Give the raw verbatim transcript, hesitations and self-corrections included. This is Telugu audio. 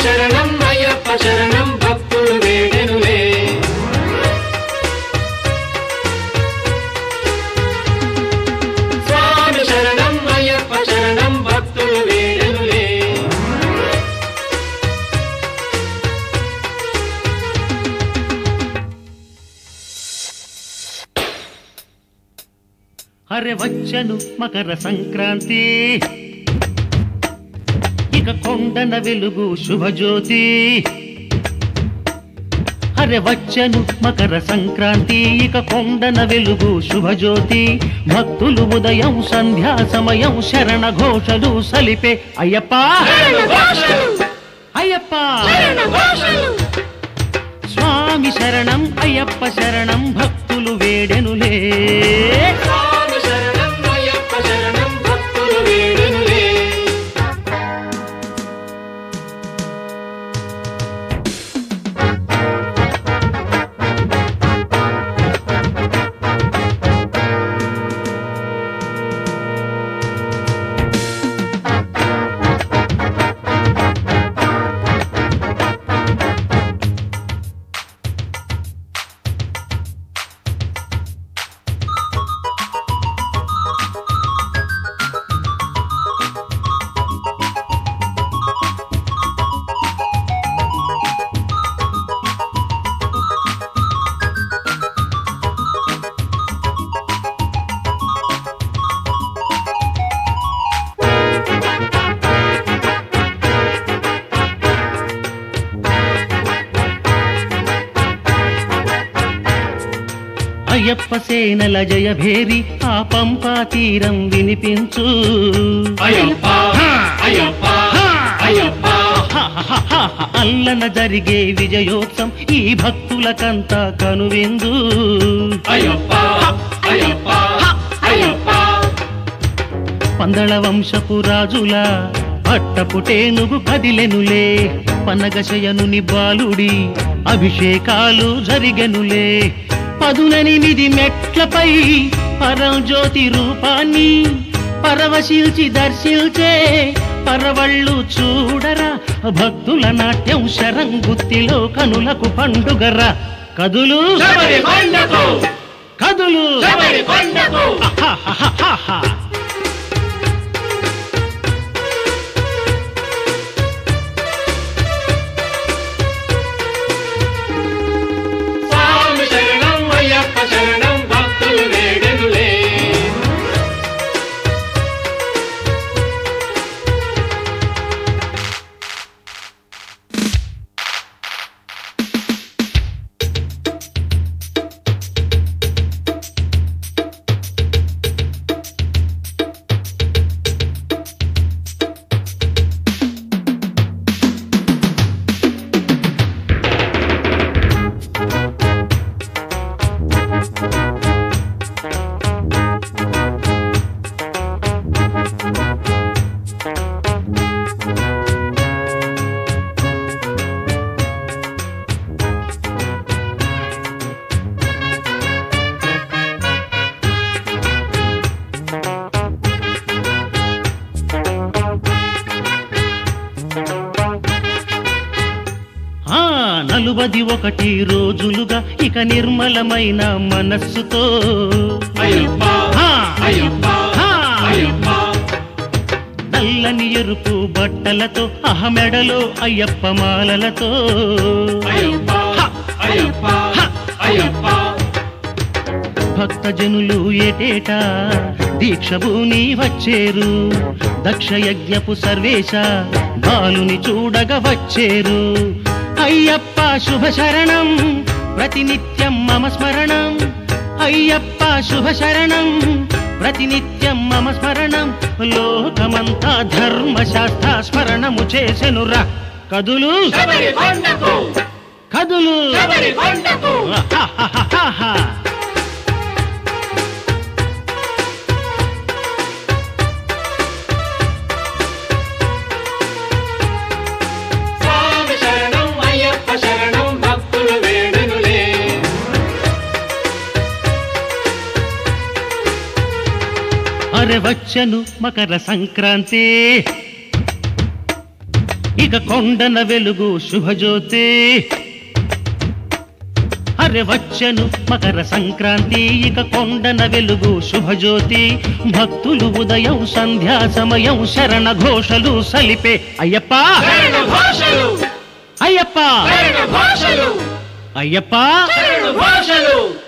శరణం అయ్యప్ప శరణం భక్తులు వేడెనులే స్వామి శరణం అయ్యప్ప శరణం భక్తులు వేడెనులే అరె వచ్చను మకర సంక్రాంతి ఇక కొండన వెలుగు శుభజ్యోతి అరె వచ్చను మకర సంక్రాంతి ఇక కొండన వెలుగు శుభజ్యోతి భక్తులు ఉదయం సంధ్యా సమయం శరణ ఘోషలు సలిపే అయ్యప్ప అయ్యప్ప స్వామి శరణం అయ్యప్ప శరణం భక్తులు వేడెనులే అయ్యప్ప సేనల జయ భేరి ఆ పంపా తీరం వినిపించు అయ్యప్ప అయ్యప్ప అయ్యప్ప అల్లన జరిగే విజయోత్సవం ఈ భక్తులకంతా కనువిందు అయ్యప్ప అయ్యప్ప అయ్యప్ప పందళ వంశపు రాజుల పట్టపుటేనుగు కదిలెనులే పనగశయనుని బాలుడి అభిషేకాలు జరిగెనులే పదునెనిమిది మెట్లపై పరంజ్యోతి రూపాన్ని పరవశిల్చి దర్శిల్చే పరవళ్ళు చూడరా భక్తుల నాట్యం శరంగుత్తిలో కనులకు పండుగరా కదులు కదులు శరణం భక్తులు వేడెనులే నలుబది ఒకటి రోజులుగా ఇక నిర్మలమైన మనస్సుతో అయ్యప్ప అయ్యప్ప అయ్యప్ప నల్లని ఎరుపు బట్టలతో అహమెడలో అయ్యప్ప మాలలతో అయ్యప్ప అయ్యప్ప అయ్యప్ప భక్తజనులు ఏటేటా దీక్షభూని వచ్చేరు దక్షయజ్ఞపు సర్వేశ బాలుని చూడగా వచ్చేరు అయ్యప్ప శుభ శరణం ప్రతినిత్యం మమ స్మరణం అయ్యప్ప శుభ శరణం ప్రతినిత్యం మమ స్మరణం లోకమంతా ధర్మశాస్త్ర స్మరణము చేసెనురా కదులు కదులు అరె వచ్చను మకర సంక్రాంతి ఇక కొండన వెలుగు శుభజ్యోతి అరె వచ్చెను మకర సంక్రాంతి ఇక కొండన వెలుగు శుభజ్యోతి భక్తులు ఉదయం సంధ్యా సమయం శరణ ఘోషలు సలిపే అయ్యప్ప శరణ ఘోషలు అయ్యప్ప శరణ ఘోషలు అయ్యప్ప శరణ ఘోషలు